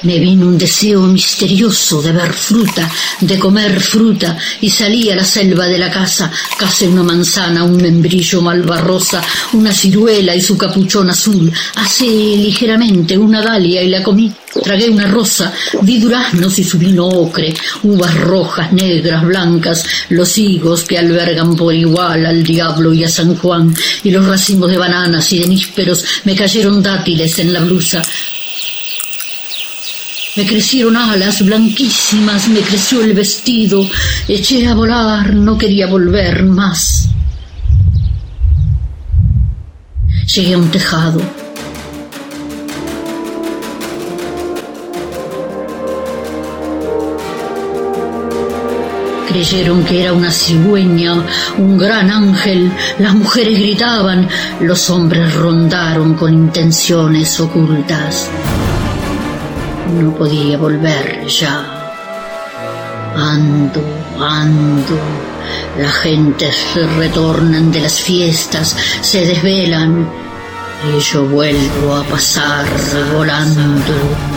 Me vino un deseo misterioso de ver fruta, de comer fruta, y salí a la selva de la casa. Cacé una manzana, un membrillo malvarrosa, una ciruela y su capuchón azul. Asé ligeramente una dalia y la comí. Tragué una rosa, vi duraznos y su vino ocre, uvas rojas, negras, blancas, los higos que albergan por igual al diablo y a San Juan, y los racimos de bananas y de nísperos. Me cayeron dátiles en la blusa. Me crecieron alas blanquísimas, me creció el vestido, eché a volar, no quería volver más. Llegué a un tejado. Creyeron que era una cigüeña, un gran ángel, las mujeres gritaban, los hombres rondaron con intenciones ocultas. No podía volver ya. Ando, las gentes se retornan de las fiestas, se desvelan, y yo vuelvo a pasar volando.